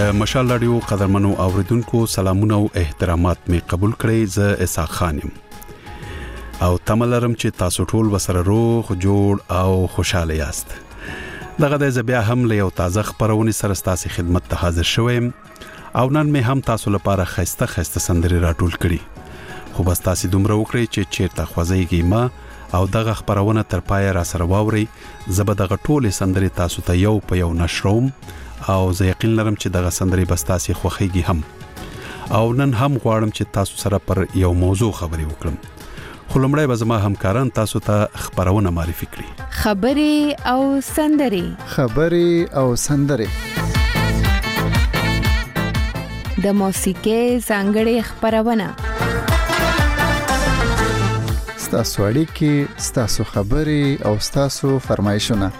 د مشال رادیو قدرمنو اوریدونکو سلامونه او احترامات می قبول کړئ. زه اسحاق خان یم او تملرم چې تاسو ټول وسره روغ جوړ او خوشاله یاست. دغه د بیا هم له یو تازه خبرونه سره ستاسو خدمت ته حاضر شوم او نن می هم تاسو لپاره خسته سندري راټول کړي. خو بس تاسو دومره وکړئ چې چیرته خوځيږي ما او دغه خبرونه تر پای را سره واوري. زبر دغه ټول سندري تاسو ته یو په یو نشروم او زه یقین لرم چې دغه سندري بس تاسو خوخيږي هم. او نن هم غواړم چې تاسو سره پر یو موضوع خبري وکړم. خو لمړی به زما همکاران تاسو ته خبرونه معرفي کړي. خبري او سندري د موسیقي څنګهړي خبرونه ستاسو اړیکې، ستاسو خبري او ستاسو فرمایشونه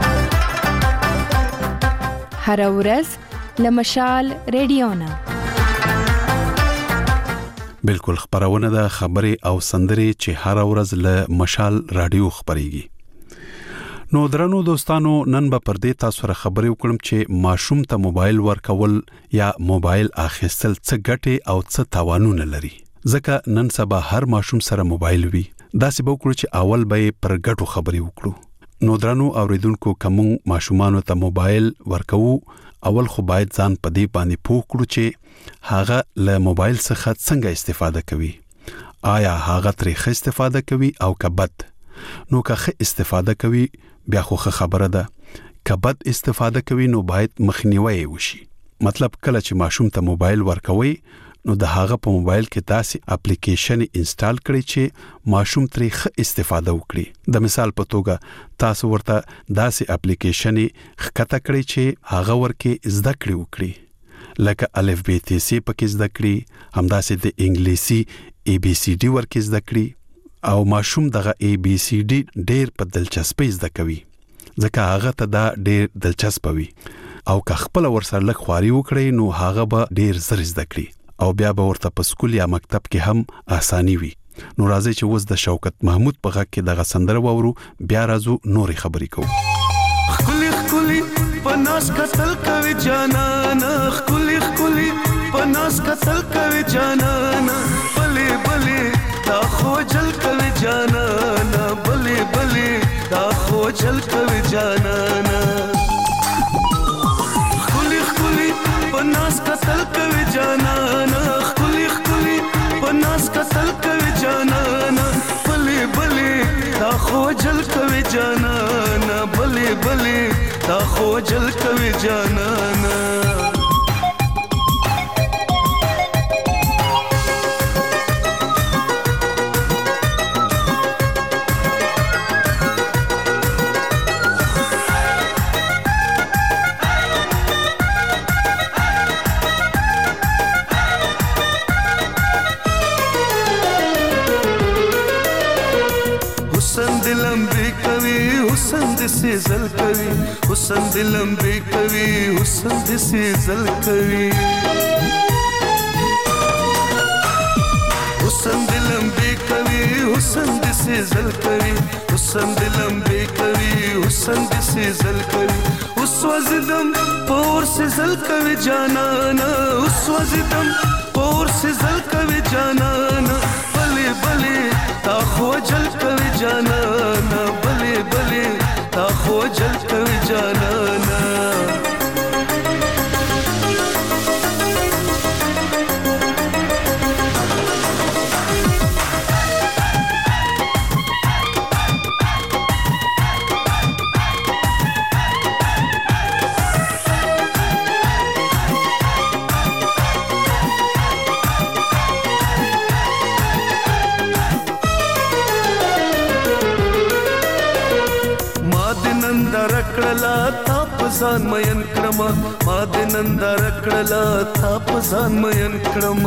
هر ورځ لمشال رادیو نه بالکل خبرونه د خبري او سندري چې هر ورځ له مشال رادیو خبريږي. نو درنو دوستانو نن به پر دې تاسو سره خبري وکړم چې ماشوم ته موبایل ورکول یا موبایل اخیستل څه ګټه او څه تاوانونه لري. ځکه نن سبا هر ماشوم سره موبایل وي. دا څه به وکړو چې اول به پر ګټو خبري وکړو. نو درنو اوریدونکو کوم ماشومان ته موبایل ورکو اول خو باید ځان په دې باندې پوه کړو چې هغه له موبایل څخه څنګه استفاده کوي. آیا هغه ترې استفاده کوي او کبد؟ نو که استفاده کوي بیا خو خبره ده. کبد استفاده کوي نو باید مخنیوي وشي. مطلب کله چې ماشوم ته موبایل ورکوي نو د هغه په موبایل کې داسې اپلیکیشن انسټال کړئ چې ماشوم ترې استفاده وکړي. د مثال په توګه تاسو ورته داسې اپلیکیشن ښکته کړئ چې هغه ورکه زده کړې وکړي، لکه الف ب ت س پکې زده کړي، همداسې د انګلیسي ای بی سی ډي ورکه زده کړي او ماشوم دغه ای بی سی ډي ډېر په دلچسپۍ زده کوي ځکه هغه ته دا ډېر دلچسپ وي. او که خپل ورسره لږ خواري وکړي نو هغه به ډېر زر زده کړي او بیا به ورته په سکول یا مکتب کې هم آسانی وي. نو راځي چې اوس د شوکت محمود په غږ کې دغه سندره وورو، بیا راځو نورې خبرې کوو. خولي پناس کتل کوي جانانا، خولي پناس کتل کوي جانانا، بلې دا خو جل کوي جانانا، بلې دا خو جل کوي جانانا. خولي پناس کتل کوي جانانا، خولي پناس کتل کوي جانانا، بلې دا خو جل کوي جانانا، بلې دا خو جل کوي جانانا. سیزل کوي حسن دلم بے کوي، حسن د سیزل کوي، حسن دلم بے کوي، حسن د سیزل کوي، حسن دلم بے کوي، حسن د سیزل کوي. اوس وزدم پور سیزل کوي جانانا، اوس وزدم پور سیزل کوي جانانا، بلې تا خو جل کوي جانانا، بلې تا خو جل کوي جانانا. ځان مین کړم، ما د نندر کړلا تا په ځان مین کړم،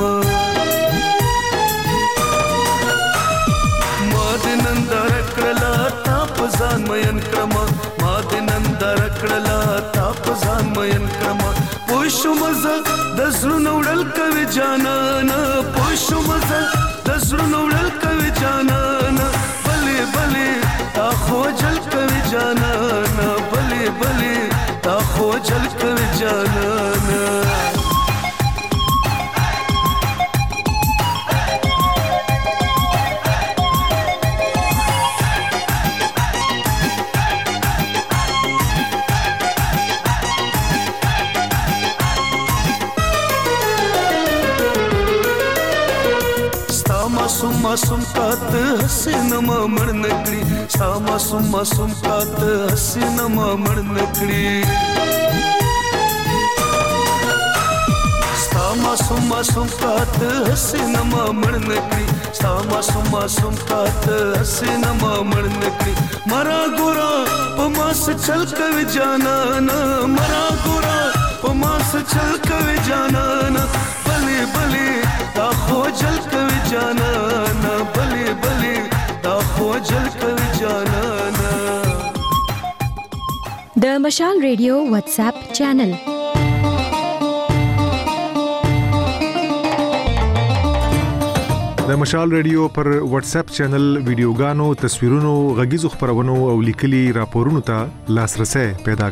ما د نندر کړلا تا په ځان مین کړم، ما د نندر کړلا تا په ځان مین کړم. پوښو مزه د زړونو وړل کوي جانانا، پوښو مزه د زړونو وړل کوي جانانا، بلې تا خو جل کوي جانانا، بلې تا خو جل کوي جانانا. मासूम कात हसीन मा मण नकड़ी सा मासूम कात हसीन मा मण नकड़ी मासूम कात हसीन मा मण नकड़ी सा मासूम कात हसीन मा मण नकड़ी मरा गोरा पमास चल कवे जाना ना मरा गोरा पमास चल कवे जाना ना भले भले दाखो जल कवे जाना ना भले भले दाखो जल कवे जाना ना द मशाल रेडियो व्हाट्सएप चैनल د مشال ریډیو پر واتس اپ چینل ویډیوګانو تصویرونو غږیزو خبرونو او لیکلي راپورونو ته لاسرسي پیدا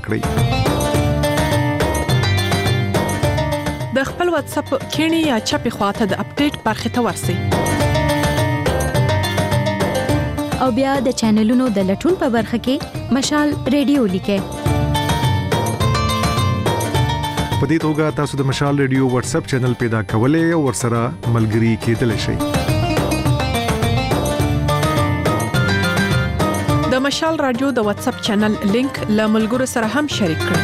کړئ د خپل واتس اپ کینی یا چپی خواته د اپډیټ برخه ته ورسئ او بیا د چینلونو د لټون په برخه کې مشال ریډیو لیکئ په دې توګه تاسو د مشال ریډیو واتس اپ چینل پیدا کولای او ورسره ملګري کېدلی شئ د مشال رادیو د واتس اپ چینل لینک له ملګرو سره هم شریک کړئ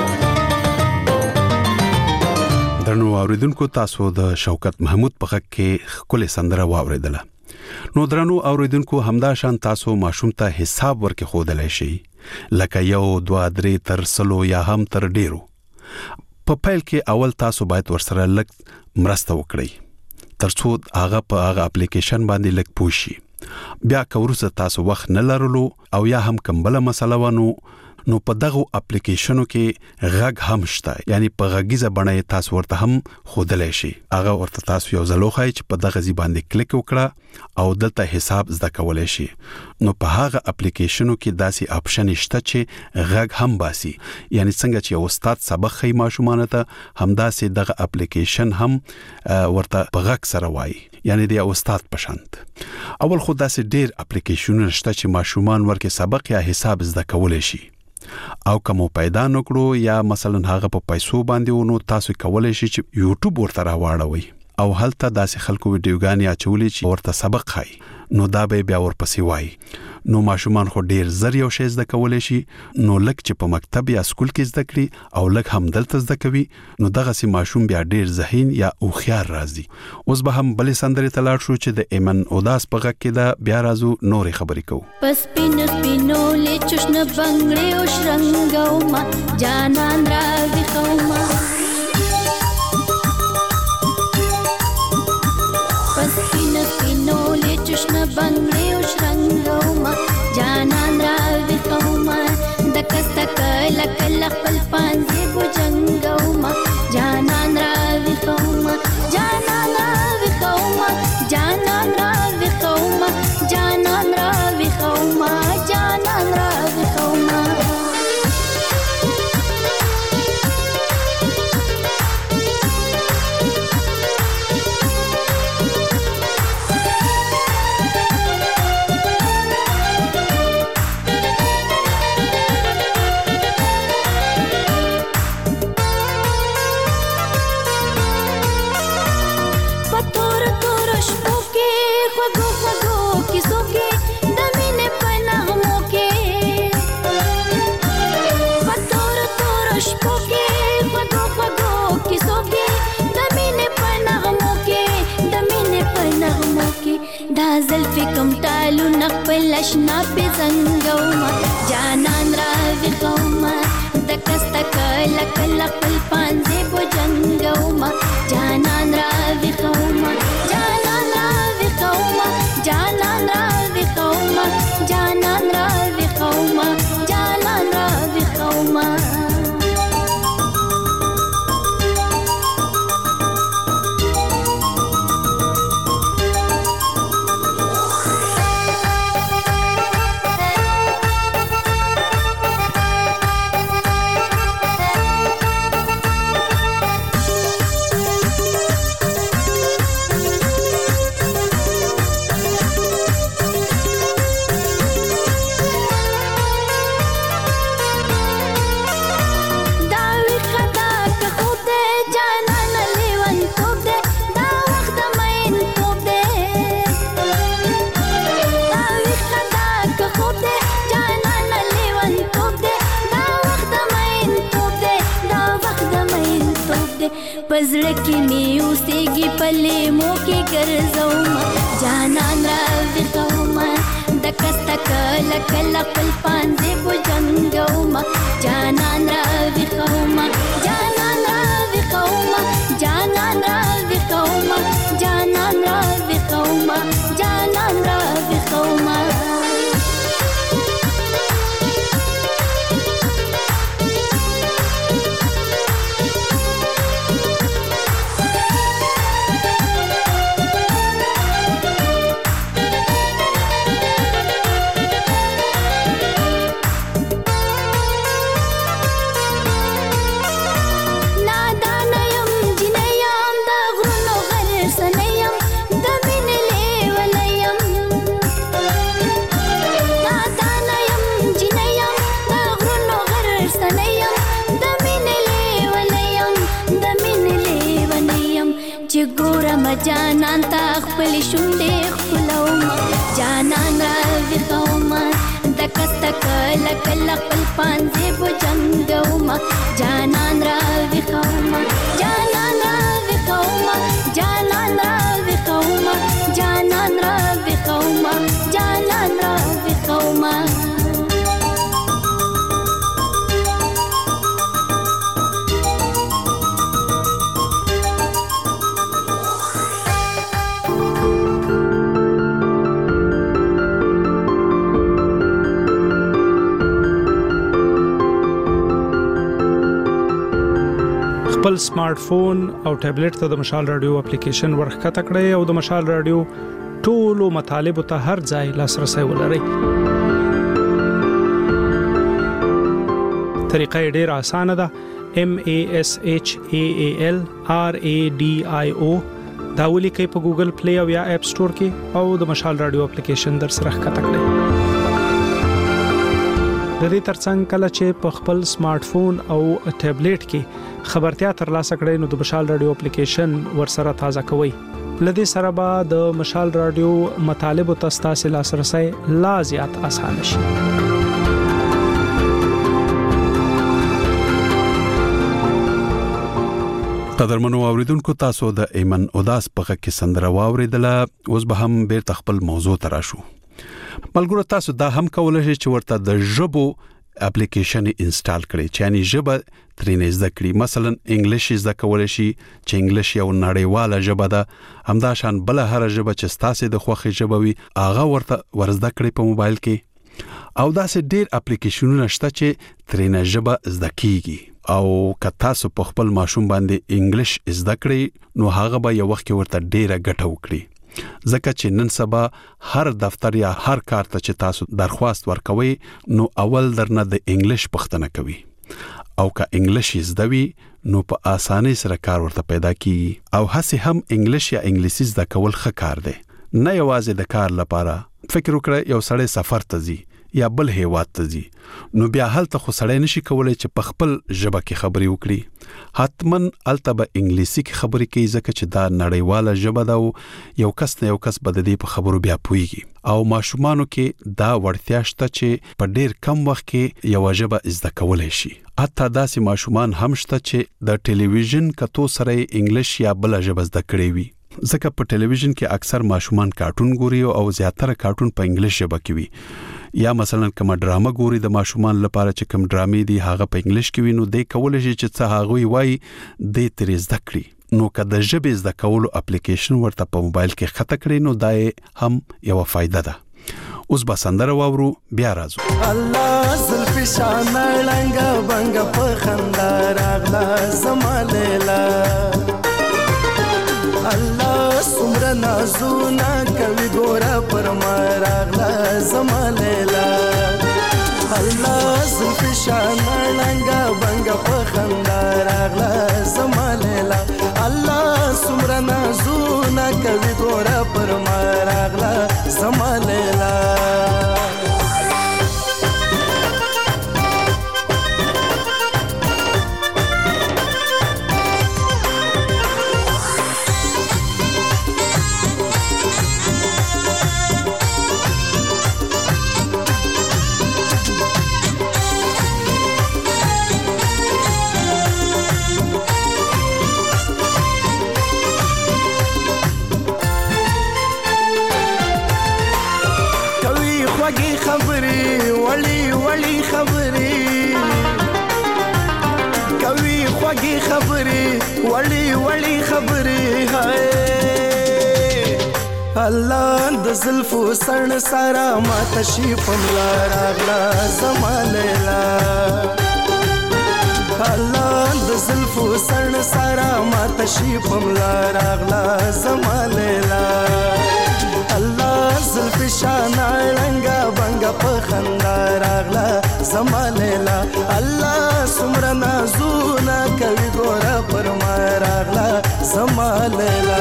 درنو اوریدونکو تاسو د شوکت محمود په خک کې خپل سندره واوریدله نو درنو اوریدونکو همدا شان تاسو ماشوم ته حساب ورکې خودلای شي لکه 1 2 3 تر سلو یا هم تر ډیرو په پیل کې اول تاسو باید ورسره لږ مرسته وکړئ ترڅو هغه په هغه اپلیکیشن باندې لږ پوښي بیا کورسه تاسو وخت نه لرلو او یا هم کومبله مسله ونه نو په دغه اپلیکیشنو کې غږ هم شته یعنی په غږیزه بڼه تاسو ورته هم خودلای شي هغه ورته تاسو یو ځلوخای چې په دغه ځی باندې کلیک وکړه او دلته حساب زده کولای شي نو په هغه اپلیکیشنو کې داسې اپشن شته چې غږ هم باسي یعنی څنګه چې استاد سبق خي ماشومان ته همداسې دغه اپلیکیشن هم ورته په غږ سره وایي یعنی د استاد پشانت اول خو داسې ډیر اپلیکیشنونه شته چې ماشومان ورکه سبق یا حساب زده کولای شي او کوم پیدا نکړو یا مثلا هغه په پیسو باندې ونو تاسو کولای شئ چې یوټیوب ورته راوړوي او هلته داسې خلکو ویډیوګانې اچولې چې ورته سبق خای نو دا به بیا ورپسې وای نو ماشومان خو ډیر زر یو شی زده کولای شي نو لکه چې په مکتب یا سکول کې زده کړي او لکه هم دلته زده کوي نو دغه سي ماشوم بیا ډیر ذهین یا اوخيار راځي اوس به هم بلې سندرې تلاړ شو چې د ایمن اوداس په غږ کې دا بیا رازو نورې خبرې کوو پس پینو له چشن بنگړې او شرنګاو ما جانان راځي خوما پس پینو له چشن بنگړې او شرنګاو ما جانان راځي خوما دکست کل کل خپل پانځي بوجنګاو ما جانان راځي خوما جانان راځي خوما جانان راځي خوما جانان راځي خوما جانان راځي خوما دا زلفی کم تالو نقبل اشنا پی زنگوما جانان راوی قوما دکستا کلا کلا قل پانزی بو جنگوما جانان راوی قوما جانان راوی قوما جانان راوی قوما جانان راوی قوما جانان راوی قوما پزړه کې مې اوسېږي پلې مو کې ګرځومه جانان راویښومه د کسته کله کله خپل پانځې په جنګومه جانان راویښومه جانان راویښومه جانان راویښومه جانان راویښومه جانان راویښومه جانان تا خپل شونډې خپلومه جانان راویښومه د کسته کله کله خپل پانځې په جنګومه جانان راویښومه جانان راویښومه جانان راویښومه جانان راویښومه جانان راویښومه خپل سمارټ فون او ټابلیټ ته د مشال رادیو اپلیکیشن ورخته کړئ او د مشال رادیو ټولو مطالب ته هر ځای لاسرسي ولرئ. طریقه ډېره اسانه ده. MASHAALRADIO دا ولیکئ په ګوګل پلی او یا اپ سٹور کې او د مشال رادیو اپلیکیشن در سره ښکته کړئ. د دې ترڅنګ کله چې په خپل سمارټ فون او ټابلیټ کې خبرتیا ترلاسه کړئ نو د مشال رادیو اپلیکیشن ورسره تازه کوئ. لدې سره به د مشال رادیو مطالب او تاسو لاسرسي لا زیات آسان شي. قدرمنو اوریدونکو تاسو د ایمن اوداس په کې سندره واوریدله. اوس به هم بیرته خپل موضوع ته راشو. ملګرو تاسو دا هم کولای شئ چې ورته د ژبو اپلیکیشن انسټال کړئ چې یعنی ژبه ترې زده کړئ. مثلا انګلیش زده کولای شئ چې انګلیش یو نړیواله ژبه ده. همدا شان بل هر ژبه چې تاسو د خوښې ژبه وي هغه ورته ورزده کړئ په موبایل کې. او داسې ډېر اپلیکیشنونه شته چې ترې ژبه زده کیږي. او که تاسو په خپل ماشوم باندې انګلیش زده کړئ نو هغه به یو وخت ورته ډېره ګټه وکړي. ځکه چې نن سبا هر دفتر یا هر کار ته چې تاسو درخواست ورکوي نو اول درنه د انګلیش پوښتنه کوي. او که انګلیش زده وي نو په اسانۍ سره کار ورته پیدا کیږي. او هڅه هم انګلیش یا انګلیسي زده کول ښه کار دی. نه یوازې د کار لپاره. فکر وکړئ یو سړی سفر ته ځي یا بل هیواد ته ځي نو بیا هلته خو سړی نشي کولای چې په خپل ژبه کې خبرې وکړي. حتمن الته به انګلیسي کې خبرې کوي ځکه چې دا نړیواله ژبه ده او یو کس نه یو کس به د دې په خبرو بیا پوهیږي. او ماشومانو کې دا وړتیا شته چې په ډېر کم وخت کې یو ژبه زده کولای شي. حتی داسې ماشومان هم شته چې د ټلویزیون کتو سره انګلیش یا بل ژبه زده کړې وي. ځکه په ټلویزیون کې اکثر ماشومان کارټون ګوري او زیاتره کارټون په انګلیش ژبه کې وي. یا مثلا کوم ډرامه ګوري د ماشومان لپاره چې کوم ډرامې دي هغه په انګلیش کې وي نو د کولای شي چې څه هغه وایي د ترې زده کړي. نو که د ژبې زده کولو اپلیکیشن ورته په موبایل کې ښکته کړئ نو دا هم یو فائدہ ده. اوس به سندره واورو بیا راځو. الله زلفی شان لنګ بنګ په خندا راغلا زما لیلا الله سمره نازونه کوي ګوره پر ما راغلا زما لیلا الله زلفی شان لنګ بنګ په خندا راغلا زما لیلا الله سمره نازونه کوي ګوره پر ما راغلا زما لیلا خوږې خبرې وړي وړي خبرې کوي خوږې خبرې وړي وړي خبرې هاي الله د زلفو سړ سارا ما تشي پملا راغلا زما لیلا الله د زلفو سړ سارا ما تشي پملا راغلا زما لیلا الله زلف شان رنگا بنگا پخندا راغلا زما لیلا الله سمر نازونا کوي ګورا پر ما راغلا زما لیلا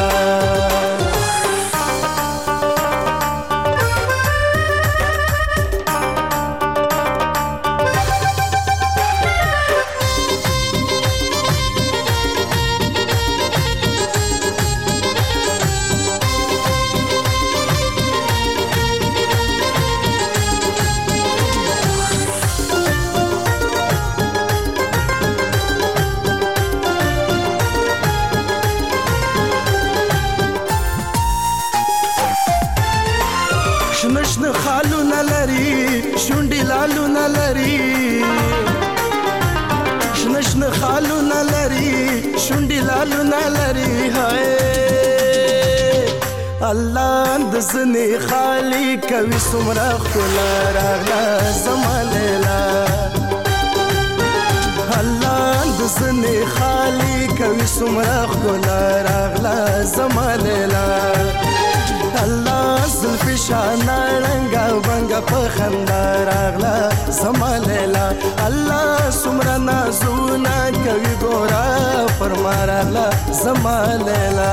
شنشن خالو نلري شونډي لالو نلري شنشن خالو نلري شونډي لالو نلري هاي الله د زني خالي کوي سمرا خلا راغلا زما لیلا الله د زني خالي کوي سمرا خلا راغلا زما لیلا الله زلف شان رنگا بنگا پخندا راغلا زما لیلا الله سمرا نازونا کوي ګورا پر ما راغلا زما لیلا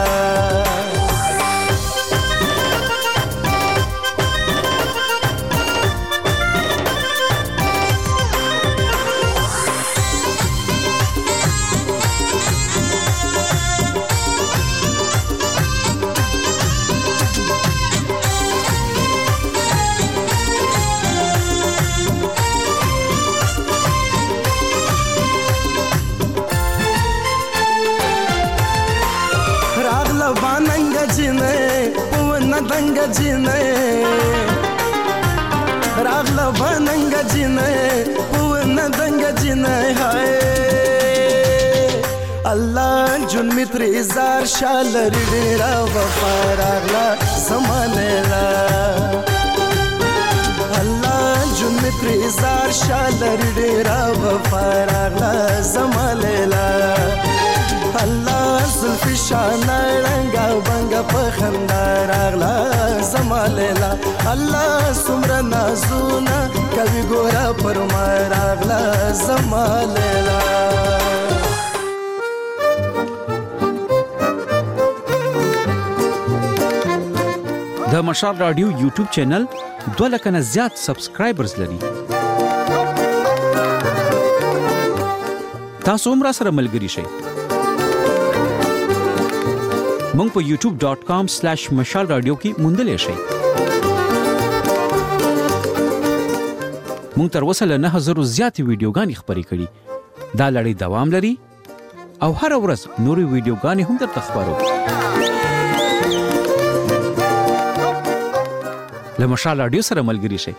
دنګ جنې راغلا بننګ جنې ون دنګ جنې هاي الله جون متر زار شال ډېرا وفا راغلا زما لیلا الله جون متر زار شال ډېرا وفا راغلا زما لیلا الله زلف شان رنگا بنگا پخندا راغلا زما لیلا الله سمر نازونا کوي ګورا پر ما راغلا زما لیلا د مشال رادیو یوټیوب چینل 2 لک نه زیات سبسکرایبرز لري تاسو هم را سره ملګري شئ مونږ په youtube.com/mashalradio کې موندلې شئ مونږ تر اوسه له 9000 زیات ویډیوګانې خپرې کړې دا لړۍ دوام لري او هر ورځ نورې ویډیوګانې هم درته خپرو له مشال رادیو سره ملګري شئ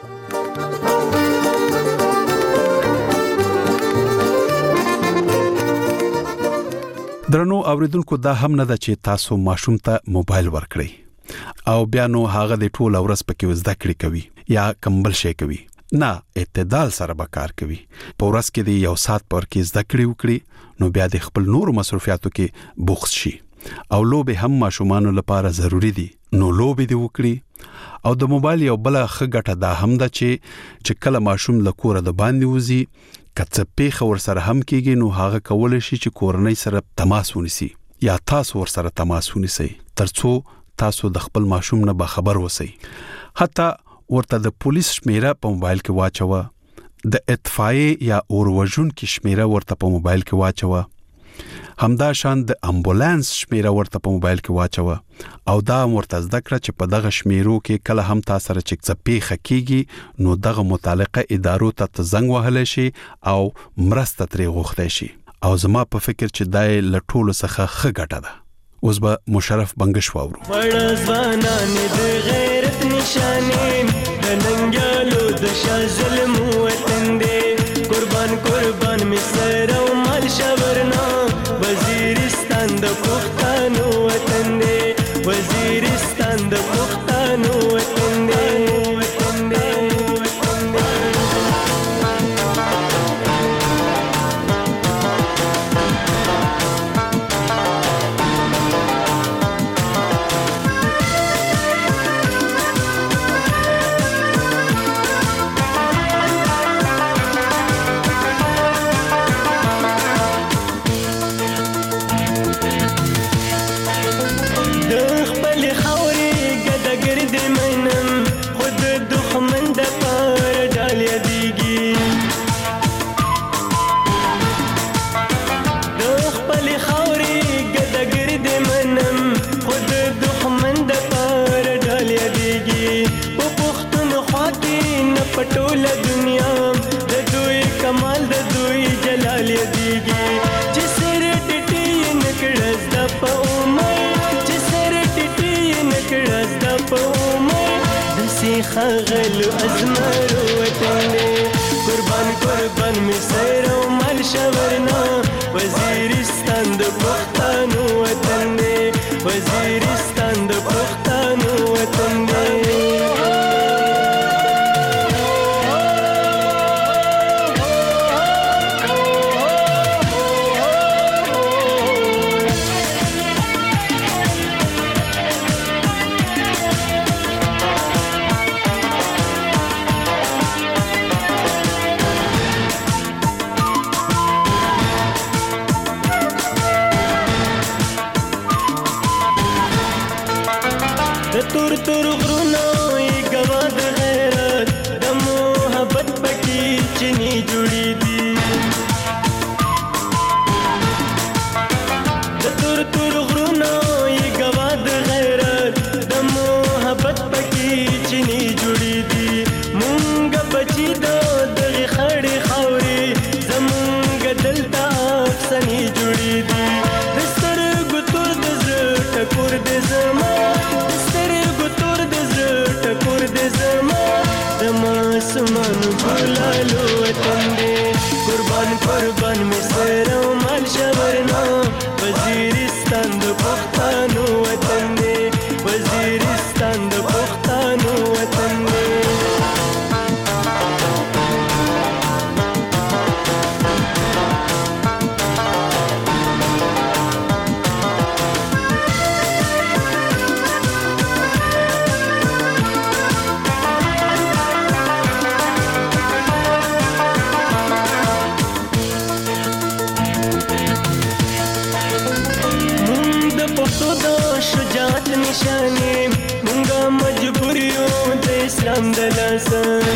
درنو اوریدونکو دا هم نه ده چې تاسو ماشوم ته موبایل ورکړئ او بیا نو هغه د ټول ورځ پکې زده کړې کوي یا کمبل شي کوي نه اعتدال سره به کار کوي په ورځ کې د یو ساعت پر کې زده کړې وکړي نو بیا د خپل نور مصرفیاتو کې بوخت شي او لوبه هم ماشومان لپاره ضروری دي نو لوبه دی وکړي او د موبایل یو بل ښه ګټه دا هم ده چې کله ماشوم له کوره د باندې وځي کڅ پیخه ور سره هم کېږي نو هغه کول شي چې کورنۍ سره تماس ونیسي یا تاسو ور سره تماس ونیسي ترڅو تاسو د خپل ماشوم نه به خبر وسی حتی ورته د پولیس شمیره په موبایل کې واچوه د اطفائیه یا اوروژن کې شمیره ورته په موبایل کې واچوه همدا شان د امبولانس شمیره ورته په موبایل کې واچوه او دا ورته ذکر چې په دغه شمیرو کې کله هم تاسو سره چې څه پیښه کیږي نو دغه متعلقه ادارو ته زنګ وهل شي او مرسته ترې غوښته شي او زما په فکر چې دای لټولو څخه ښه ګټه ده اوس به مشرف بنگش واورو مړ ځوانان د غیرت نشانې د ننګل همیشه ظلم وطن دی قربان قربان می سر او مال شورنا وزیرستان د پښتنو وطن دی وزیرستان د پښتنو وطن دی پټول دنیا د دوی کمال د دوی جلال دیږي چې سر ټټي نکړز د پومای چې سر ټټي نکړز د پومای د سیخه غل ازمر وطن قربان قربان می سر او مال شورنا وزیرستان د پښتنو وطن وزیرستان د پښتنو وطن تور تور غرونو ای گوا د غیرت د محبت پکې چني جوړې دي د تور تور غرونو ای گوا د غیرت د محبت پکې چني جوړې دي مونږ بچی دغه خړې خاورې زمونږ دلته افسانې جوړې دي د سترګو تور د زړه ټکور د زما سمان ګلالو وطن دی قربان قربان می سر او مال شورنا وزیرستان د پښتنو وطن دی وزیرستان د پښتنو وطن دی شجاعت نشانه مونږه مجبور یو د اسلام د لاسن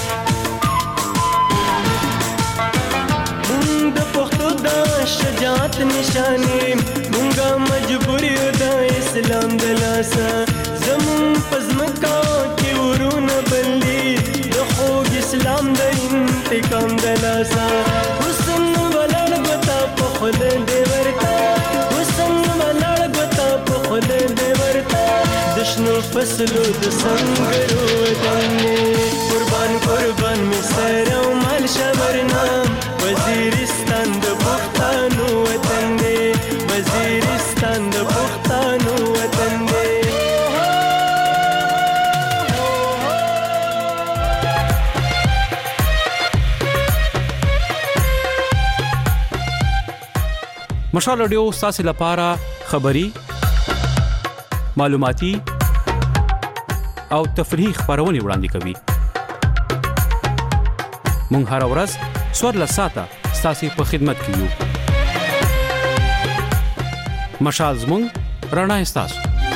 مونږ د پښتو د شجاعت نشانه مونږه مجبور یو د اسلام د لاسن زمون پزمکا کې ورونه بلې د خوږ اسلام د انتقام د لاسن حسن ولر غتا په خود دې ورتا حسن ولر غتا په خود دې ورتا دشنو فصلو د سنگرو وطن قربان قربان می سر او مال شورنا وزیرستان د پښتنو وطن وزیرستان د پښتنو وطن مشال رادیو ستاسو لپاره خبري معلوماتي او تفریحي خبرونه وړاندې کوي مونږ هر ورځ سوړ لساته ستاسو په خدمت کې یو مشال زمونږ رڼا ستاسو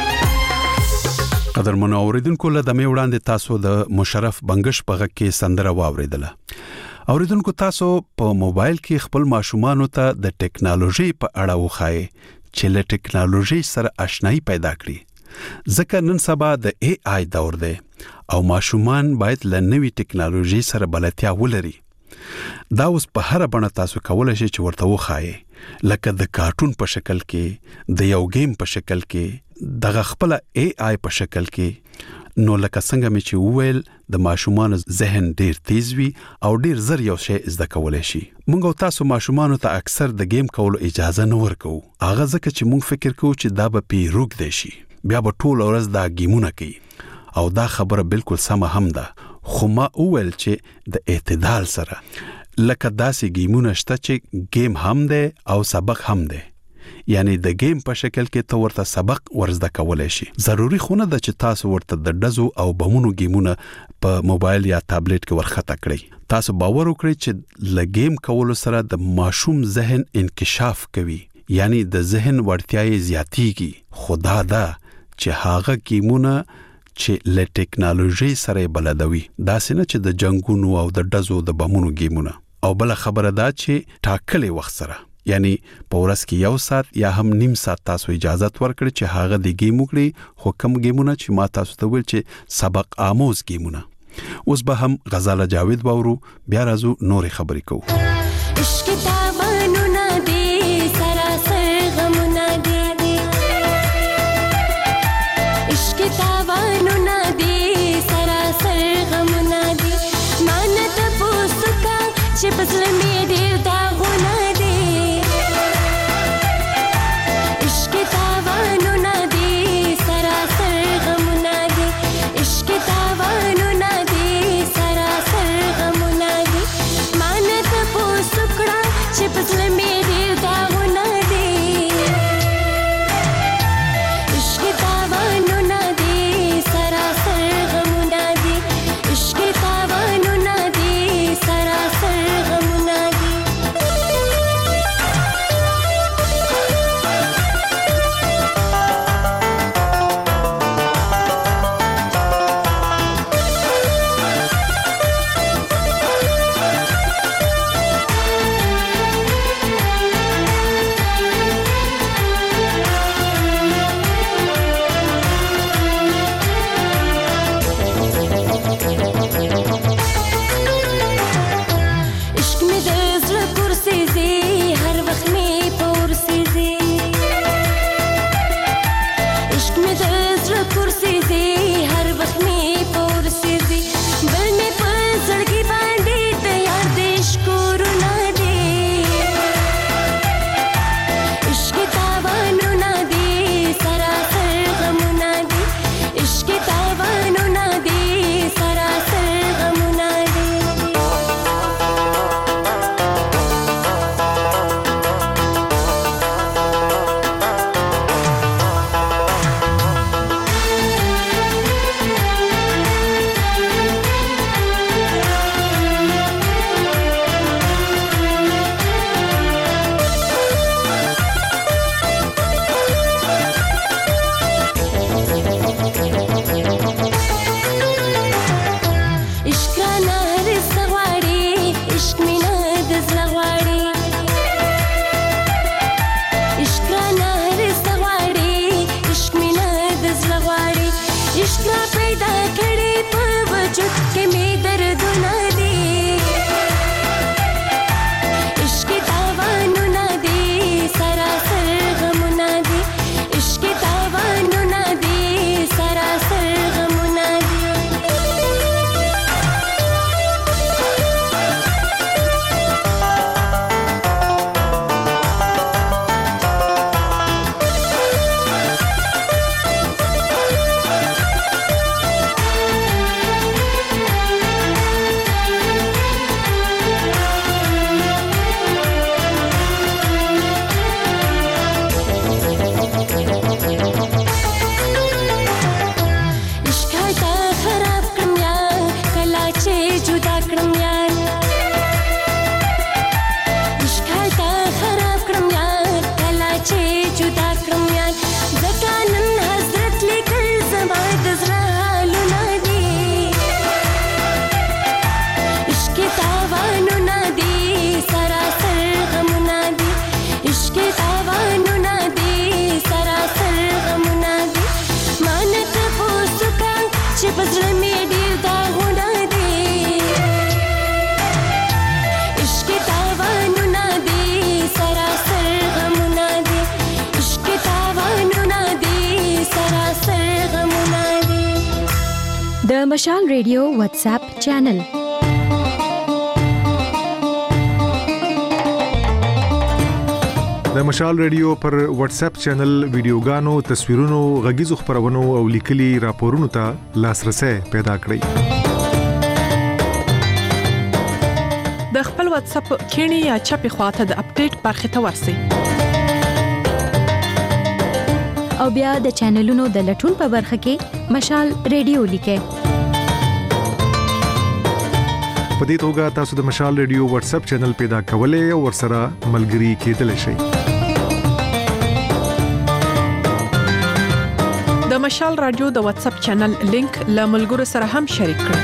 قدرمنو اوریدونکو له دمه وړاندې تاسو د مشرف بنگش په غږ کې سندره واوریدله اوریدونکو تاسو په موبایل کې خپل ماشومانو ته د ټیکنالوژي په اړه وخایي چې له ټیکنالوژي سره آشنایی پیدا کړي ځکه نن سبا د اي اي دور دی او ماشومان باید له نوې ټیکنالوژي سره بلدتیا ولري دا اوس په هر بڼه تاسو کولای شئ چې ورته وخایي لکه د کارټون په شکل کې د یو گیم په شکل کې د خپل اي اي په شکل کې نو لکه څنګه مې چې وویل د ماشومان ذهن ډیر تیز وي او ډیر زر یو شی زده کولای شي. موږ او تاسو ماشومان ته اکثر د گیم کولو اجازه نه ورکو. هغه ځکه چې موږ فکر کوو چې دا به پیروګ دی شي، بیا به ټول ورځ دا گیمونه کوي او دا خبره بالکل سمه هم ده. خو ما وویل چې د اعتدال سره، لکه داسې گیمونه شته چې گیم هم دی او سبق هم دی. یعنی د گیم په شکل کې ته ورته سبق ورزده کولای شي. ضروری خو نه ده چې تاسو ورته د ډزو او بمونو گیمونه په موبایل یا ټابلیټ کې ورخطا کړئ. تاسو باور وکړئ چې ل گیم کولو سره د ماشوم ذهن انکشاف کوي، یعنی د ذهن وړتیاي زیاتیږي. خدا دا چې هغه گیمونه چې له ټیکنالوژي سره بلدوي، دا سینه چې د جنگونو او د ډزو د بمونو گیمونه. او بل خبره دا چې ټاکلې وخت سره، یعنی په ورځ کې 1 ساعت یا هم نیم ساعت تاسو اجازه ورکړئ چې هغه د گیم وکړي. خو کوم گیمونه چې ما تاسو ته ویل چې سبق آموز گیمونه. اوس به هم غزاله جاوید باورو، بیا راځو نورې خبرې کوو. عشق تابانو نه دی سراسر غمونه دی، عشق تابانو نه دی سراسر غمونه دی. مانت پوسکا چې بسل می ډیر داغونه دی، عشق تابانو نه دی سراسر غمونه دی، عشق تابانو نه دی سراسر غمونه دی. مانت پوسکړه چې مشال ریډیو واتس اپ چینل د مشال ریډیو پر واتس اپ چینل ویډیوګانو تصویرونو غږیزو خبرونو او لیکلي راپورونو ته لاسرسي پیدا کړئ د خپل واتس اپ کینی یا چپی خواته د اپډیټ برخه ته ورسی او بیا د چینلونو د لټون په برخه کې مشال ریډیو لیکه په دې توګه تاسو د مشال ریډیو واتس اپ چینل پیدا کولای او ورسره ملګري کېدلی شئ د مشال رادیو د واتس اپ چینل لینک له ملګرو سره هم شریک کړئ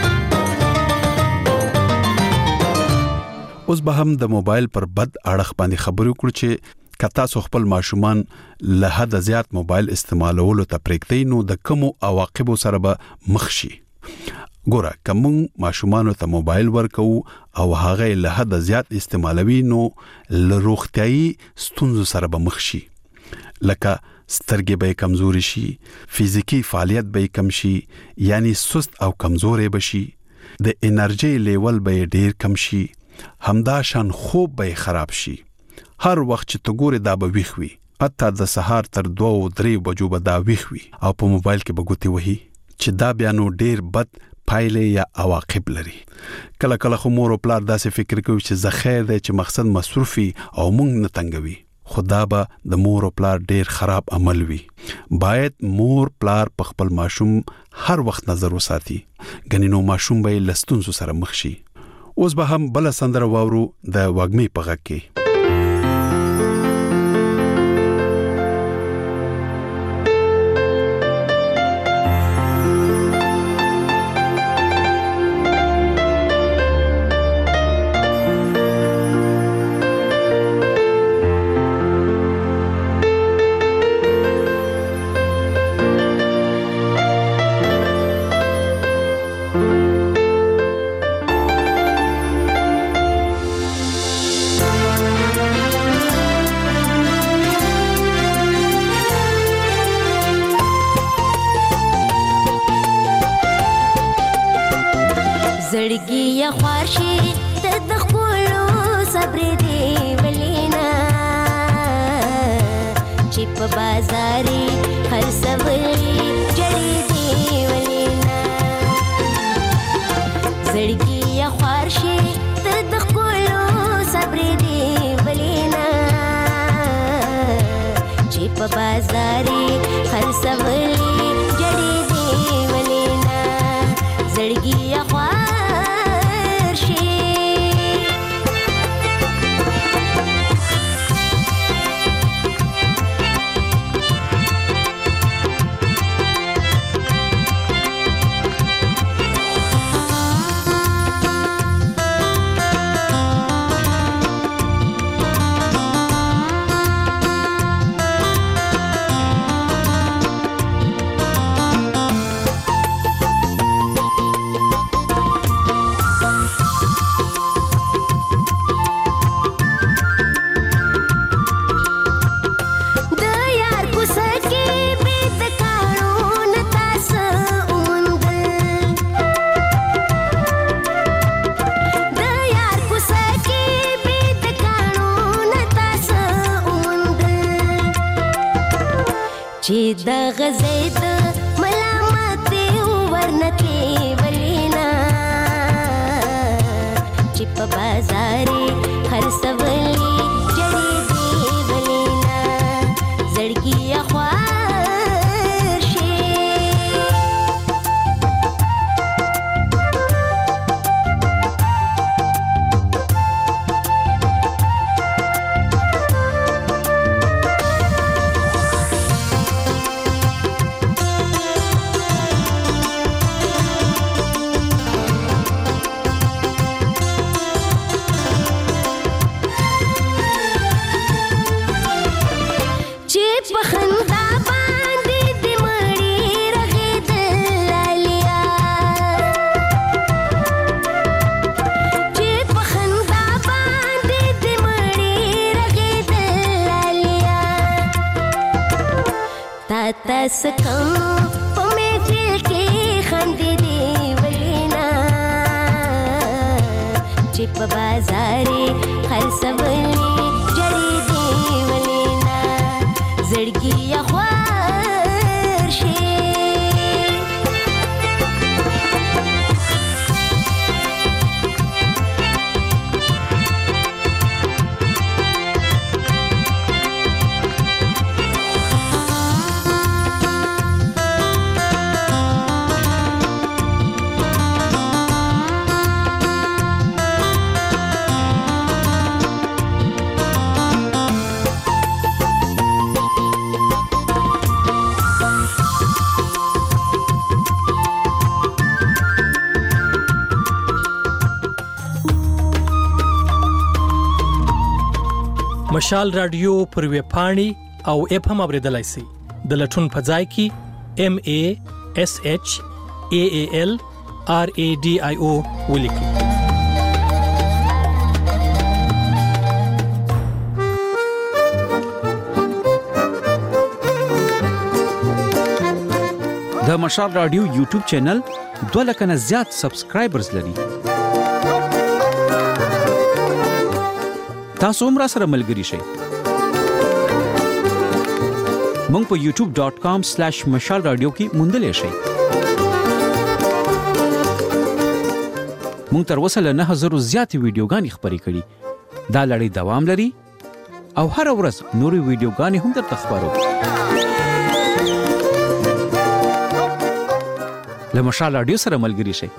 اوس به هم د موبایل پر بد اړخ باندې خبرو کړو چې کتا سو خپل ماشومان له حد زیات موبایل استعمالولو ته پریږدي نو د کوم عواقبو سره به مخ شي ګوره کوم ماشومان ته موبایل ورکو او هغه له حد زیات استعمالوي نو له روغتيایي ستونزو سره به مخ شي لکه سترګې به کمزوري شي فزیکی فعالیت به کم شي یعنی سست او کمزوري بشي د انرژي لیول به ډیر کم شي همدا شان خوب به خراب شي هر وخت چې تو ګوره دا به ویخوي حتی د سهار تر 2-3 بجو به دا ویخوي او په موبایل کې به ګوتې وهي چې دا بیا نو ډیر بد پایلې یا عواقب لري کله کله خو مور او پلار داسې فکر کوي چې زخیر دی چې مقصد مصرفي او مونږ نه تنګوي خدا به د مور او پلار ډیر خراب عمل وي باید مور پلار په خپل ماشوم هر وخت نظر وساتي غني نو ماشوم به لستونزو سره مخ شي اوس به هم بل سندره واورو د وګمي په غږ کې زړګي یا خواشي د خپلو صبر دی ولینا چې په بازاري هر سوي جړې دی ولینا زړګي یا خواشي د خپلو صبر دی ولینا چې په بازاري هر سوي جړې دی ولینا زړګي یا چې د غزید ملامت ورنته ولینا چې په بازاري هر سوي جړې دی ولینا زړګي خواشي تاسو کوم په مې فل کې خندې دی هزارې خرڅولې جرې دې ولینا زړګي یا خوار شي مشال رادیو پر ویب پاڼې او اپ هم اوریدلای شئ د لټون په ځای کې MASHALRADIO ولیکئ. د مشال رادیو یوټیوب چینل 2 لک نه زیات سبسکرایبرز لري. تاسو هم را سره ملګري شئ. مونږ په youtube.com/mashalradio کې موندلې شئ. مونږ تر اوسه له 9000 زیاتې ویډیوګانې خپرې کړې. دا لړۍ دوام لري او هر ورځ نورې ویډیوګانې هم درته خپرو. له مشال رادیو سره ملګري شئ.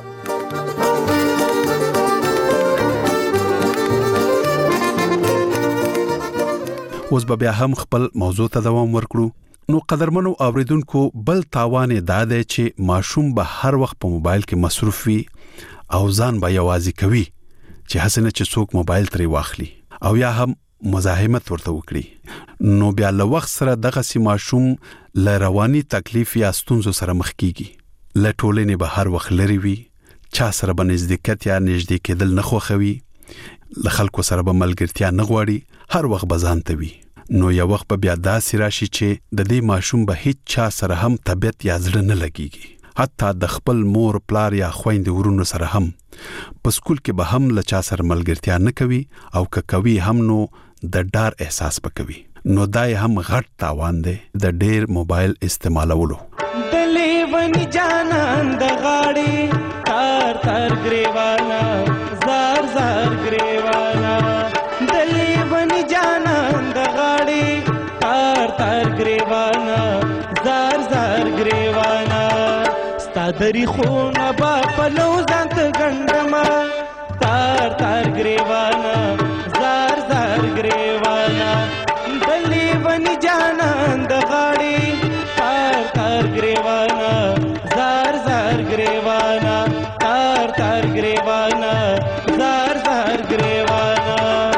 اوس به بیا هم خپل موضوع ته دوام ورکړو. نو قدرمنو اوریدونکو بل تاوان دا دی چې ماشوم به هر وخت په موبایل کې مصروف وي او ځان به یوازې کوي چې حسنه چې څوک موبایل ترې واخلي او یا هم مزاحمت ورته وکړي. نو بیا له وخت سره دغه سي ماشوم له رواني تکلیف یا ستونزو سره مخ کیږي. له ټولنې به هر وخت لري وي، چا سره به نزدېکت یا نږدې کېدل نه خوښوي، له خلکو سره به ملګرتیا نه غواړي، هر وخت به ځان ته وي. نو یو وخت به بیا داسې راشي چې د دې ماشوم به هیڅ چا سره هم طبیعت یا زړه نه لګيږي. حتی د خپل مور پلار یا خويندې ورونو سره هم په سکول کې به هم له چا سره ملګرتیا نه کوي او که کوي هم نو د ډار احساس وکوي. نو دای هم غټ تاوان دی د ډیر موبایل استعمالولو. دلې ونی جانان د غاړي تار تار گریوانا زار زار گریوانا دلې ونی جانان د غاړي تار تار گریوانا زار زار گریوانا ستادری خون با پلو ځانت ګندما تار تار گریوانا زار زار گریوانا دلې ونی جانان د غاړي تار تار گریوانا زار زار گریوانا تار تار گریوانا زار زار گریوانا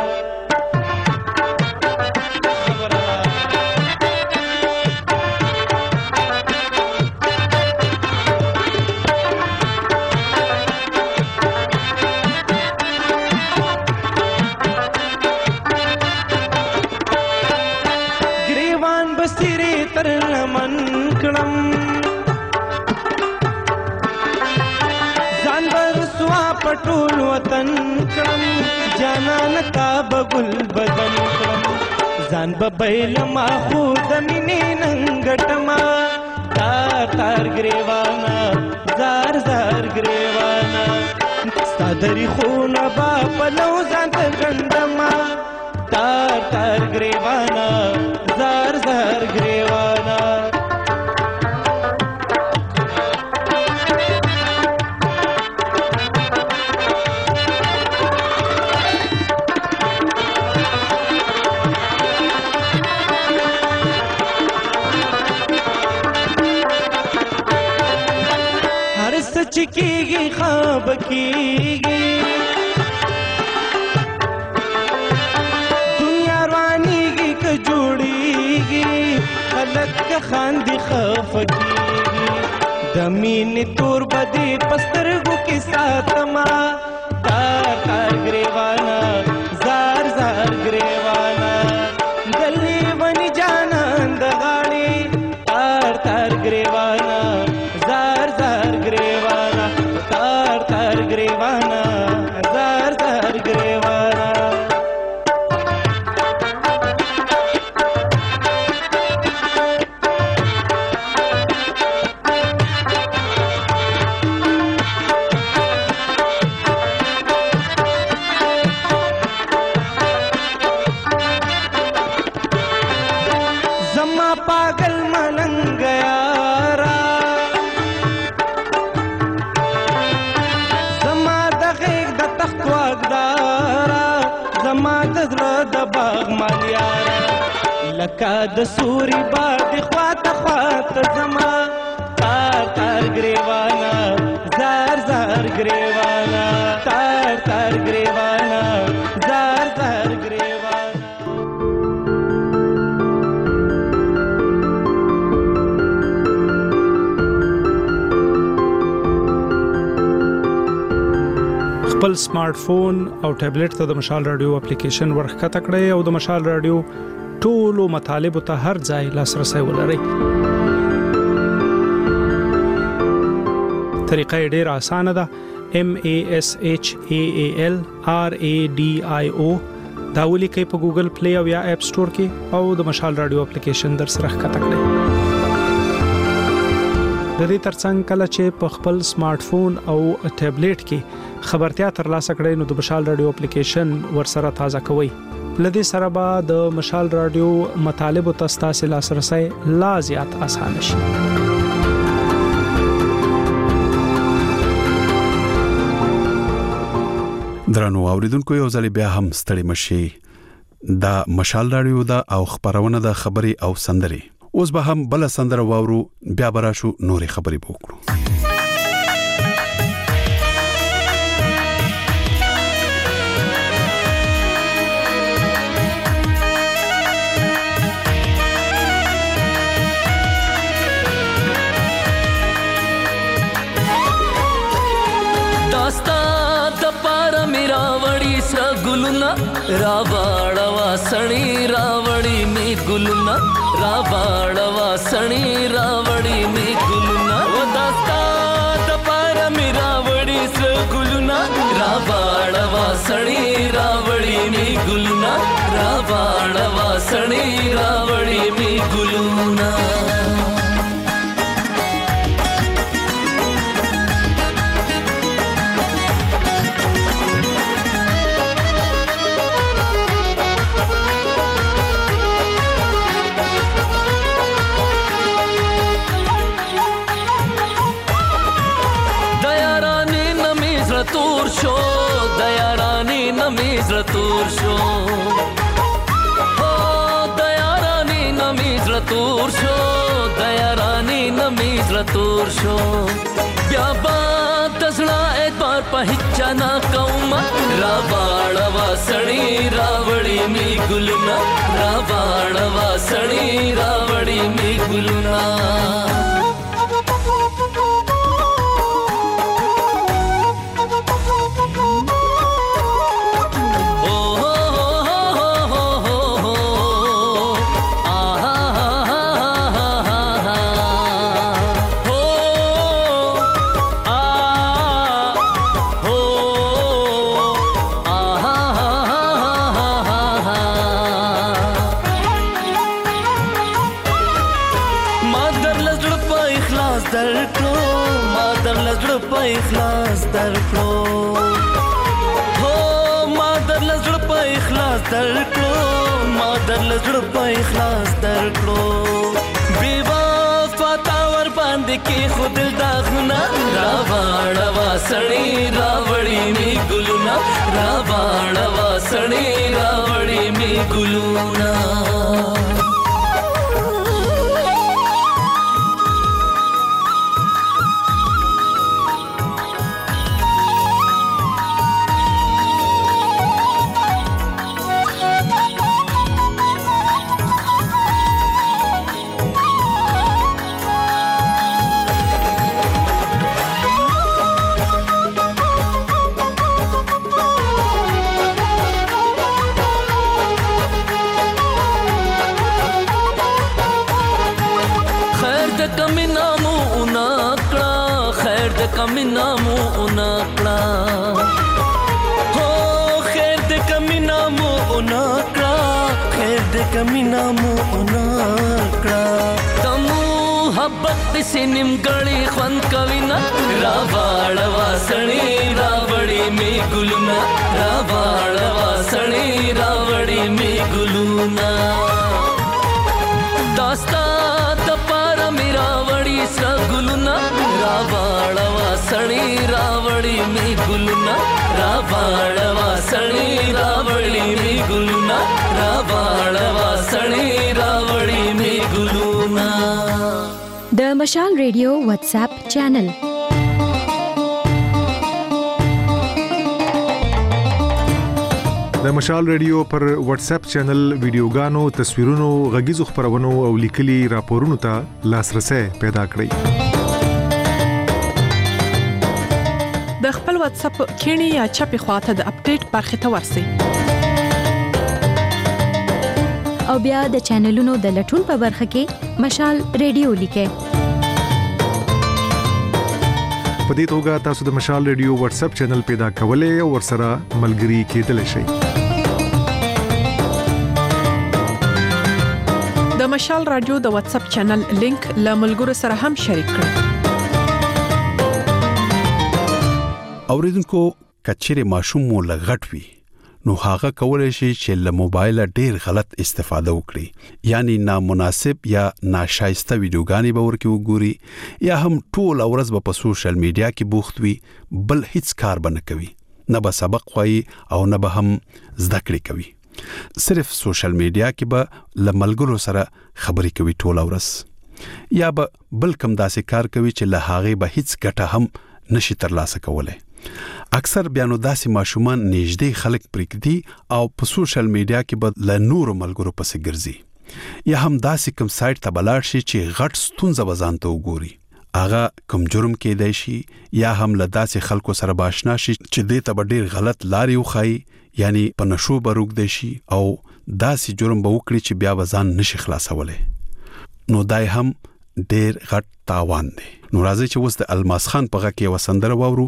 گریوان بسیری تر لمن کړم پټول وطن کړم جانان تا بغل بدن کړم ځان ببیل ما خو د مینې ننګټما تار تار گریوانا زار زار گریوانا ستادری خون با پلو ځان ته ګندما تار تار گریوانا زار زار گریوانا چکیږي خواب کیږي دنیا روانيږي که جوړيږي خلک خاندي خفقيږي د مینې تور بدی پسترګو کې ساتما تار تار گریوانا زار زار گریوانا گلی ونی جانان د غاړي تار تار گریوانا زار زار گریوانا تار تار گریوانا زار زار گریوانا واغدارا زما د زړه د باغ مالیارا لکه د سوري باد خواته خواته زما تار تار گریوانا زار زار گریوانا تار تار گریوانا زار زار گریوانا خپل سمارټ فون او ټابلیټ ته د مشال رادیو اپلیکیشن ورخکته کړئ او د مشال رادیو ټولو مطالبه ته هر ځای لاسرسي ولرئ. طریقه ډېره اسانه ده. MASHALRADIO دا ولیکئ په ګوګل پلی او یا اپ سٹور کې او د مشال رادیو اپلیکیشن در سره ښکته کړئ. د دې ترڅنګ کله چې په خپل سمارټ فون او ټابلیټ کې خبرتیا ترلاسه کړئ نو د مشال رادیو اپلیکیشن ورسره تازه کوئ. لدې سره به د مشال رادیو مطالب او تاسو لاسرسي لا زیات اسانه شي. درنو اوریدونکو یو ځل بیا هم ستړي مشي دا مشال رادیو دا او خبرونه د خبري او سندري اوس به هم بل سندره واورو بیا براشو نوري خبري وکړو. रावाड़वा सणी रावड़ी में गुलना रावाड़वा सणी रावड़ी में गुलना वो दास्ता दपारा में रावड़ी से गुलना रावाड़वा सणी रावड़ी में गुलना रावाड़वा सणी रावड़ी में गुलना तूर शो दया रानी नमीज तूर शो हो दया रानी नमीज तूर शो दया रानी नमीज तूर शो ब्याबा दसना एक बार पहचाना कौमा रावाड़वा सणी रावड़ी में गुलना रावाड़वा सणी रावड़ी में गुलना इखलास दरकलो हो मादर लजड़ पे इखलास दरकलो मादर लजड़ पे इखलास दरकलो बेवफा तावर बांध के खुद दागना रावाड़वा सणी रावड़ी में गुलना रावाड़वा सणी रावड़ी में गुलना कमीना मुँह नाकड़ा हो खैर दे कमीना मुँह नाकड़ा खैर दे कमीना मुँह नाकड़ा तमु हब्बत से निमगड़ी ख्वन कविना रावाड़वा सणी रावड़ी में गुलना रावाड़वा सणी रावड़ी में गुलना दास्ता दपारा मेरा वड़ी सा गुलना रावाड़वा सड़ी रावड़ी मी गुलना रावाड़वा सड़ी रावड़ी मी गुलना रावाड़वा सड़ी रावड़ी मी गुलना। د مشال ریډیو واتس اپ چینل د مشال ریډیو پر واتس اپ چینل ویډیوګانو تصویرونو غږیزو خبرونو او لیکلي راپورونو ته لاسرسي پیدا کړئ. د خپل واتس اپ کینی یا چپی خواته د اپډیټ برخه ته ورسی او بیا د چینلونو د لټون په برخه کې مشال ریډیو لیکه. په دې توګه تاسو د مشال ریډیو واتس اپ چینل پیدا کولای او ورسره ملګري کېدلی شئ. د مشال رادیو د واتس اپ چینل لینک له ملګرو سره هم شریک کړئ. اوریدونکو کچېره ماشوم مو لغټ وي نو هغه کولای شي چې له موبایل ډیر غلط استفاده وکړي، یعنی نامناسب یا ناشایسته ویډیوګانې به ورکې وګوري یا هم ټول ورځ په سوشل میډیا کې بوخت وي، بل هیڅ کار به نه کوي، نه به سبق وایي او نه به هم زده کړې کوي. صرف سوشل میډیا کې به له ملګرو سره خبرې کوي ټول ورځ، یا به بل کم داسې کار کوي چې له هغې به هیڅ ګټه هم نشي ترلاسه کولای. اکثر بیانو داسې ماشومان نږدې خلک پرېږدي او په سوشل میډیا کې به له نورو ملګرو پسې ګرځي، یا هم داسې کوم سایت ته بلاړ شي چې غټ ستونزه به ځان ته وګوري. هغه کوم جرم کېدای شي یا هم له داسې خلکو سره به آشنا شي چې دې ته به ډېر غلط لارې وښایي، یعنی په نشو به روږدی شي او داسې جرم به وکړي چې بیا به ځان نشي خلاصولی. نو دای هم ډېر غټ تاوان دی. نو راځئ چې اوس د الماس خان په غږ کې یوه سندره واورو.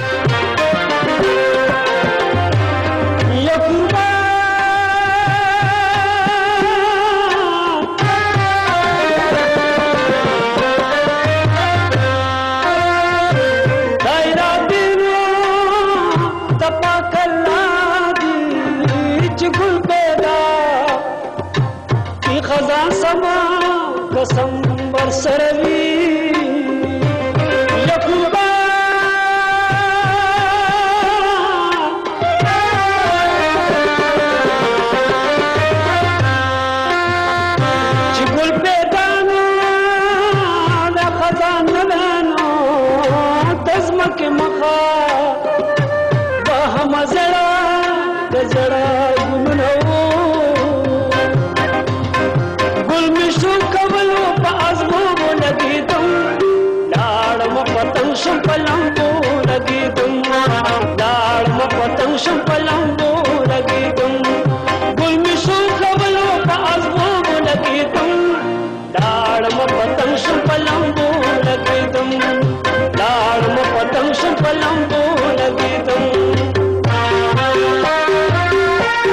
قسم برسروي یقوبا چې ګل پیدانو د خزان نانو دزمکه مخه به هم زړه د زړه ګلونو ګل مشو شم پلنګو لګیدم داړ م پتنګ شم پلنګو لګیدم ګل می شو خبلو په ازغو لګیدم داړ م پتنګ شم پلنګو لګیدم داړ م پتنګ شم پلنګو لګیدم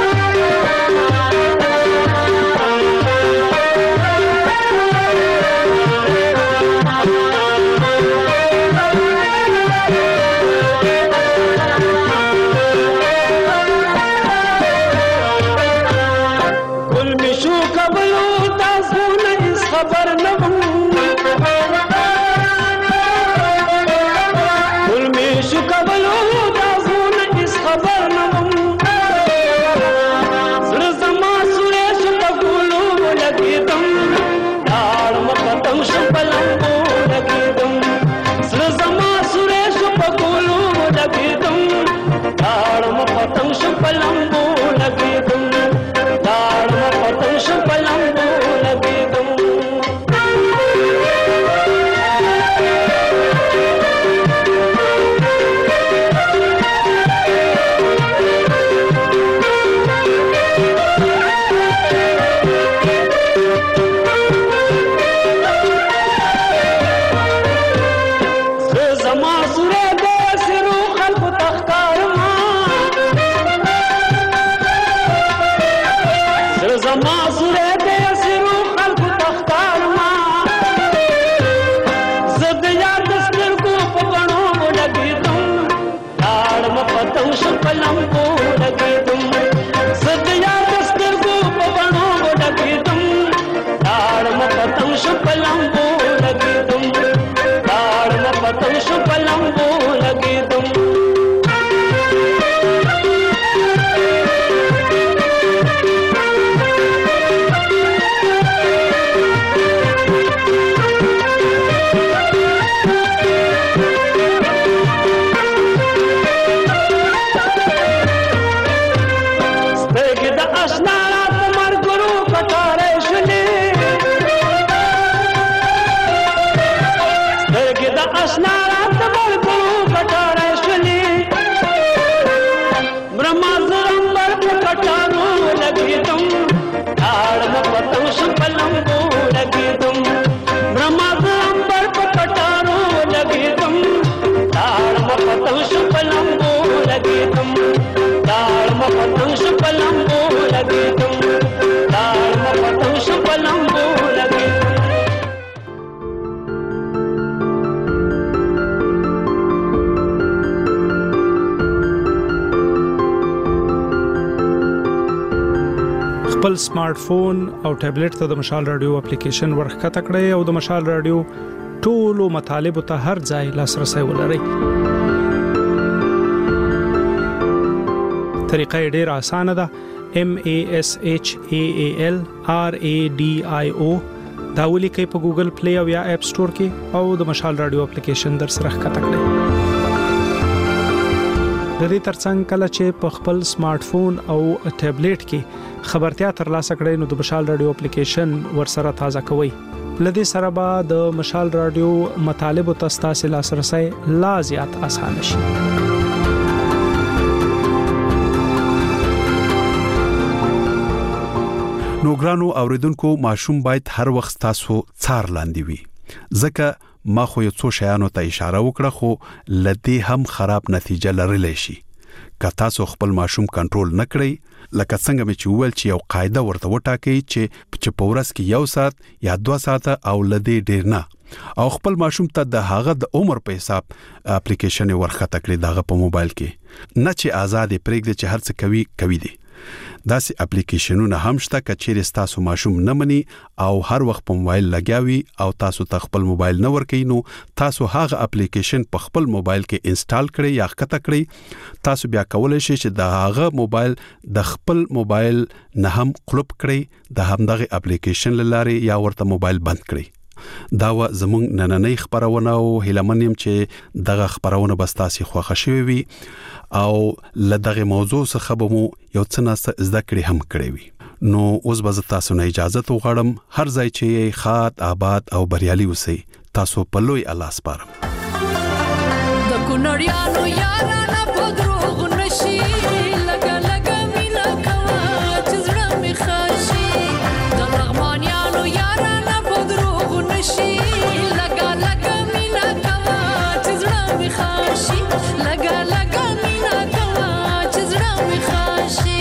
خپل سمارټ فون او ټابلیټ ته د مشال رادیو اپلیکیشن ورخکته کړئ او د مشال رادیو ټولو مطالب ته هر ځای لاسرسي ولرئ. طریقه ډېره اسانه ده. MASHAALRADIO دا ولیکئ په ګوګل پلی او یا اپ سٹور کې او د مشال رادیو اپلیکیشن در سره ښکته کړئ. د دې ترڅنګ کله چې په خپل سمارټ فون او ټابلیټ کې خبرتیا ترلاسه کړئ نو د مشال رادیو اپلیکیشن ورسره تازه کوئ. لدې سره به د مشال رادیو مطالب او تاسو لاسرسي لا زیات اسانه شي. نو ګرانو اوریدونکو ماشوم باید هر وخت تاسو څار لاندې وي. ځکه ما خو یو څو شیانو ته اشاره وکړه خو لدې هم خراب نتیجه لرلی شي. که تاسو خپل ماشوم کنټرول نکړئ لکه څنګه مې چې وویل چې یو قاعده ورته وټاکئ چې په ورځ کې 1 ساعت یا 2 ساعت او لدې ډیر نه او خپل ماشوم ته د هغه د عمر په حساب اپلیکیشن ورخته کړئ دغه په موبایل کې نه چې آزاد پرېږدئ چې هر څه کوي دي. داسې اپلیکیشنونه هم شته چې تاسو ماشوم نه مني او هر وخت په موبایل لګیاوي او تاسو ته خپل موبایل نه ورکړئ نو تاسو هغه اپلیکیشن په خپل موبایل کې انسټال کړئ یا ښکته کړئ. تاسو بیا کولای شئ چې د هغه موبایل د خپل موبایل نه هم قلب کړئ د همدغه اپلیکیشن لاره یا ورته موبایل بند کړئ. دا زموږ نننۍ خبرونه او هیلمنیم چې دغه خبرونه بس تاسو خوښ شوي وي او لدغه موضوع څخه به مو یو څه نه زده کړې هم کړې وي. نو اوس به تاسو نه اجازه وغواړم هر ځای چې خاط آباد او بریالي اوسئ. تاسو په لوی الله سپارم. د کونړیانو یارانه په دروغ نشي لګا مینا کوا چې زړه می خاشي. د لغمانیانو یارانه په دروغ نشي لګا مینا کوا چې زړه می خاشي. لګا مینا کوا چې زړه می خاشي.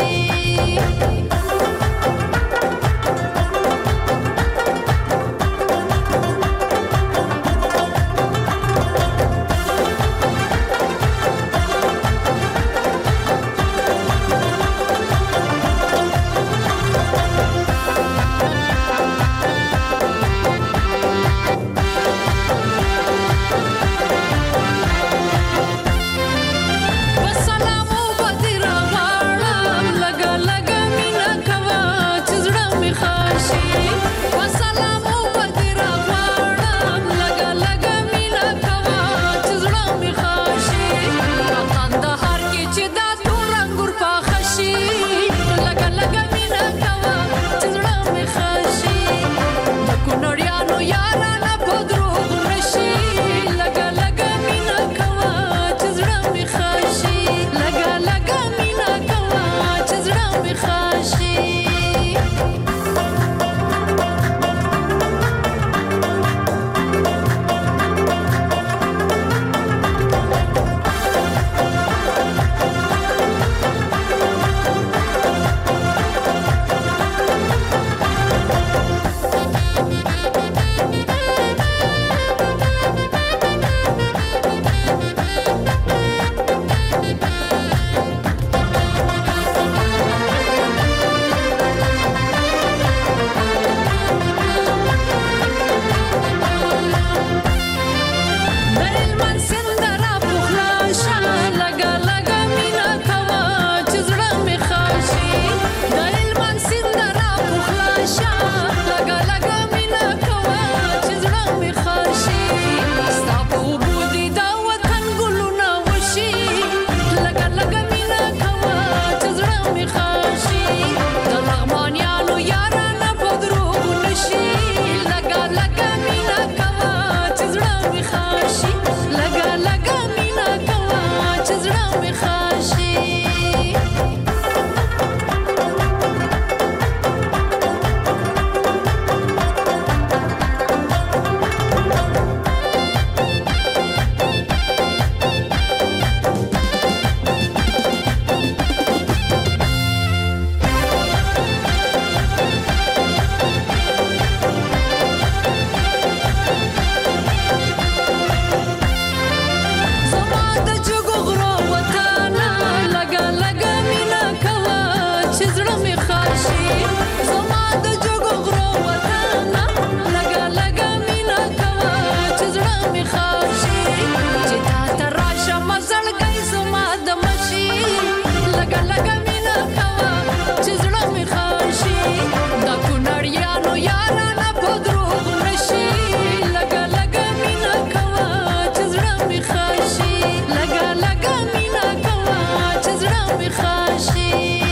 لګا مینا کوا چې زړه می خاشي د کونړیانو یارانه په دروغ نشي لګا لګا مینا کوا چې زړه می خاشي لګا لګا مینا کوا چې زړه می خاشي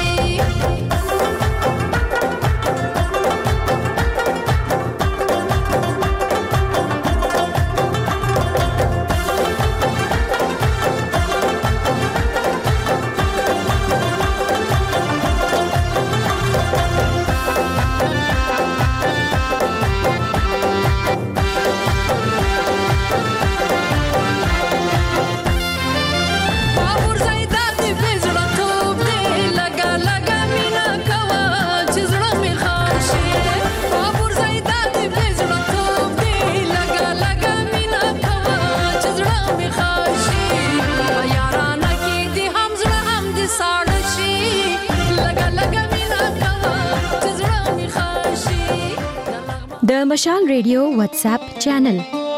د مشال ریډیو واتس اپ چینل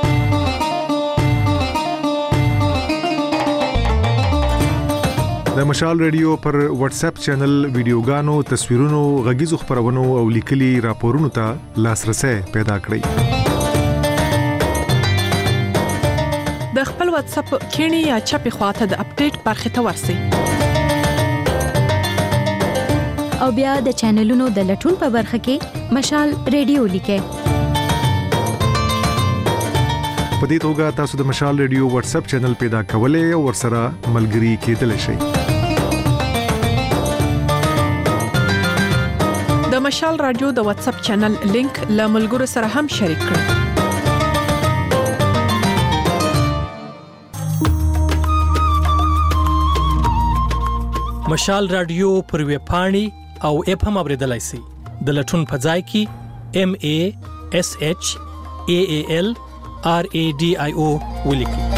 د مشال ریډیو پر واتس اپ چینل ویډیوګانو تصویرونو غږیزو خبرونو او لیکلي راپورونو ته لاسرسي پیدا کړئ د خپل واتس اپ کینی یا چپی خواته د اپډیټ برخه ته ورسی او بیا د چینلونو د لټون په برخه کې مشال ریډیو لیکه په دې توګه تاسو د مشال ریډیو واتس اپ چینل پیدا کولای او ورسره ملګري کېدلی شئ د مشال رادیو د واتس اپ چینل لینک له ملګرو سره هم شریک کړئ مشال رادیو پر ویب پاڼې او اپ هم اوریدلای شئ د لټون په ځای کې MASHAALRADIO ولیکئ